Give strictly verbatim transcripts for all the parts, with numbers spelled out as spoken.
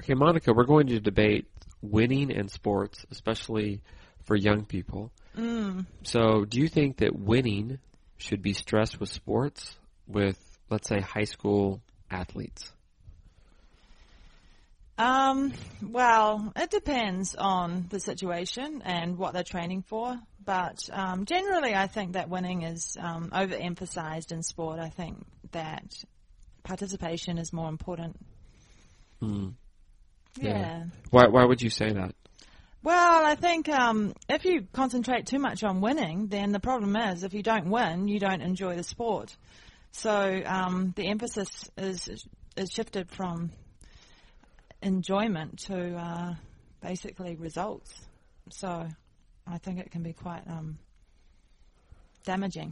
Okay, Monica, we're going to debate winning in sports, especially for young people. Mm. So do you think that winning should be stressed with sports with, let's say, high school athletes? Um, well, it depends on the situation and what they're training for. But um, generally, I think that winning is um, overemphasized in sport. I think that participation is more important. Mm. Yeah. yeah. Why, why would you say that? Well, I think um, if you concentrate too much on winning, then the problem is if you don't win, you don't enjoy the sport. So um, the emphasis is is shifted from enjoyment to uh, basically results. So I think it can be quite um, damaging.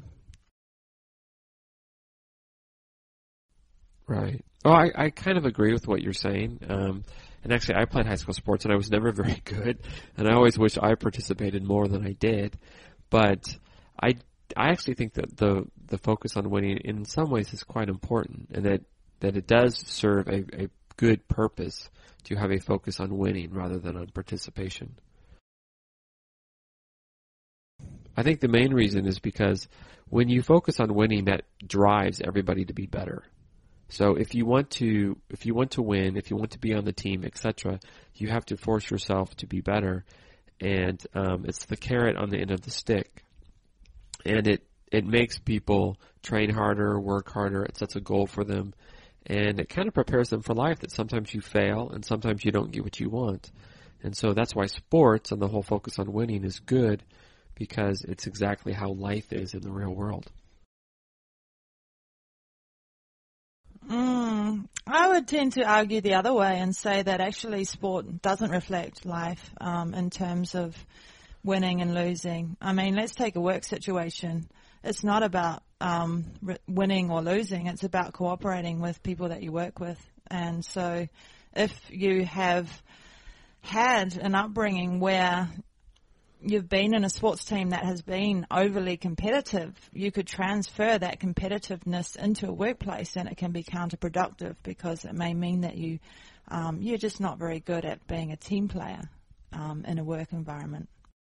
Right. Oh, I, I kind of agree with what you're saying. Um, and actually, I played high school sports, and I was never very good. And I always wish I participated more than I did. But I, I actually think that the the focus on winning, in some ways, is quite important, and that, that it does serve a, a good purpose to have a focus on winning rather than on participation. I think the main reason is because when you focus on winning, that drives everybody to be better. So if you want to, if you want to win, if you want to be on the team, et cetera, you have to force yourself to be better, and um, it's the carrot on the end of the stick, and it it makes people train harder, work harder. It sets a goal for them, and it kind of prepares them for life. That sometimes you fail, and sometimes you don't get what you want, and so that's why sports and the whole focus on winning is good, because it's exactly how life is in the real world. Mm, I would tend to argue the other way and say that actually sport doesn't reflect life um, in terms of winning and losing. I mean, let's take a work situation. It's not about um, re- winning or losing. It's about cooperating with people that you work with. And so if you have had an upbringing where you've been in a sports team that has been overly competitive, you could transfer that competitiveness into a workplace, and it can be counterproductive because it may mean that you, um, you're just not very good at being a team player um, in a work environment.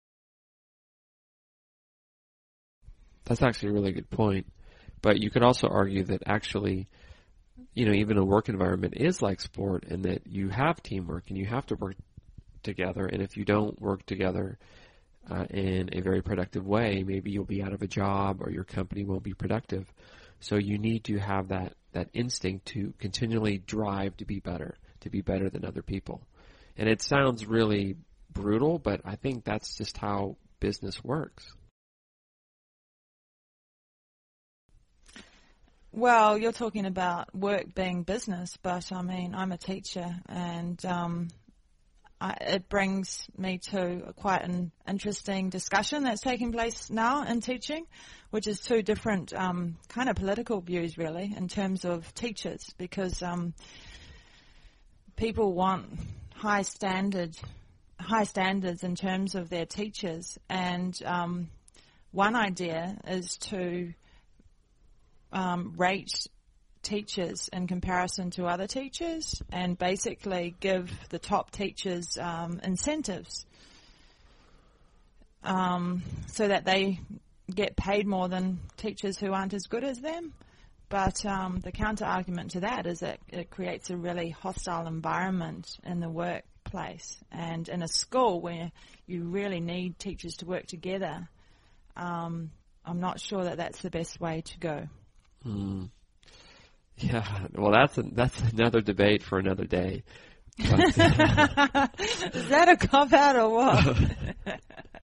That's actually a really good point. But you could also argue that actually, you know, even a work environment is like sport, and that you have teamwork and you have to work together, and if you don't work together Uh, in a very productive way, maybe you'll be out of a job or your company won't be productive. So you need to have that, that instinct to continually drive to be better, to be better than other people. And it sounds really brutal, but I think that's just how business works. Well, you're talking about work being business, but I mean, I'm a teacher, and um, I, it brings me to quite an interesting discussion that's taking place now in teaching, which is two different um, kind of political views, really, in terms of teachers, because um, people want high standard, high standards in terms of their teachers, and um, one idea is to um, rate teachers in comparison to other teachers and basically give the top teachers um, incentives um, so that they get paid more than teachers who aren't as good as them. But um, the counter-argument to that is that it creates a really hostile environment in the workplace, and in a school where you really need teachers to work together. Um, I'm not sure that that's the best way to go. Hmm. Yeah, well, that's a, that's another debate for another day. But, Is that a cop-out or what?